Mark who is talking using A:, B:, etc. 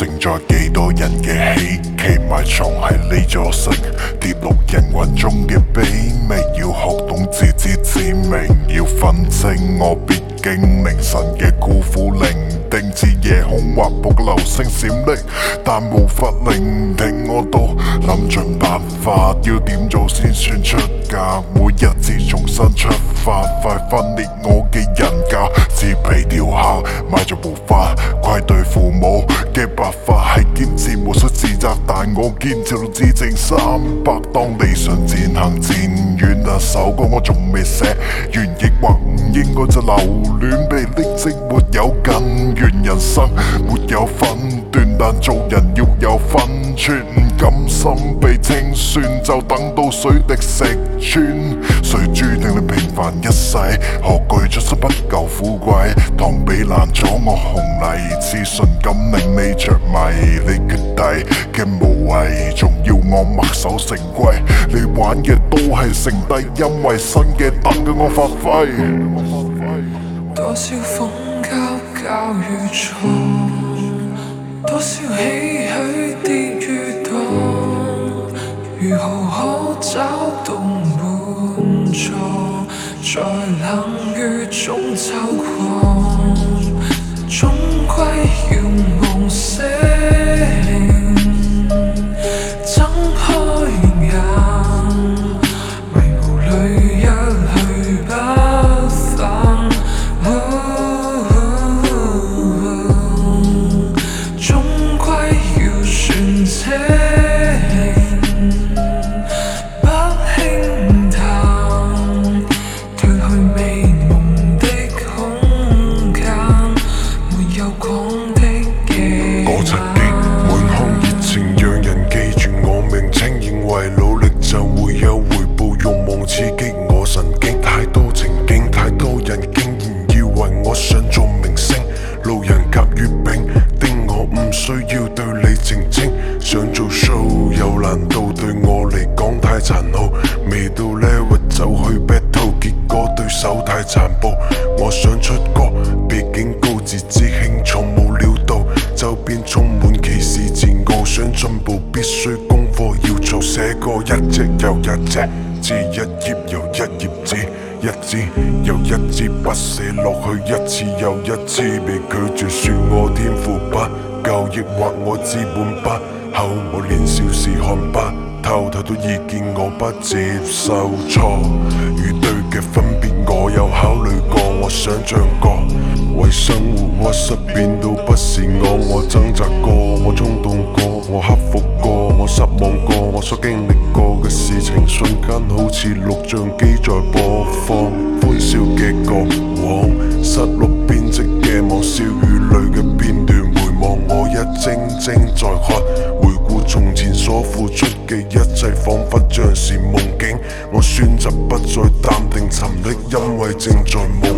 A: 承載幾多人嘅希冀，埋藏喺呢座城，跌落人群中嘅卑微，要學懂自知之明，要分清我必經凌晨嘅孤苦伶仃，知夜空劃破流星閃靈，但無法聆聽。我都諗盡辦法，要點做先算出格？每一次重新出發，快分裂我嘅人格，自皮雕刻，邁着步伐，愧對父母嘅白髮，係堅持無需自責，但我堅持到只剩300。當理想漸行漸遠，那首歌我仲未寫完，亦或唔應該就留戀，被匿跡沒有根源，人生沒有分段，但做人要有分寸，唔甘心被清算，就等到水滴石穿。誰注定你平凡一世？何懼出身不夠富貴？螳臂攔阻我紅泥，自信感令你着迷，你決定嘅無謂，仲要我墨守成規？你玩嘅都係剩低，因為新嘅等緊我發揮。
B: 多少風交與錯，多少唏噓跌與蕩，如何可找到滿座？在冷雨中走過，終歸要夢醒。睜開眼，迷霧裏一去不返。終歸要算清，不輕談，褪去美夢的空間，沒有講的嘅
A: 我曾經滿腔熱情讓人記住我名稱，認為努力就會有回報，慾望刺激我神經，太多情景，太多人竟然以為我想做明星，路人甲乙丙叮我唔需要對你澄清，想做 show 有難度，對我嚟講太殘酷，未到 level 就去 battle， 結果對手太殘暴。我想出歌，畢竟高自知輕重，冇料到周邊充滿歧視自傲，想進步必須功課要做，寫歌一隻又一隻字，一頁又一頁紙，一支又一支筆寫落去，一次又一次被拒絕，說我天賦不夠，抑或我資本不厚，我年少時看不透，太多意見我不接受，錯與對嘅分別我有考慮過，我想象過為生活屈膝變到不是我掙扎過，我衝動過，我克服過，我失望過，我所經歷過嘅事情，瞬間好似錄像機在播放，歡笑嘅過往，失落編織嘅網，笑與淚嘅片段，回望我一幀幀在看，回顧從前所付出嘅一切，彷彿像是夢境，我選擇不再淡定沉溺，因為正在夢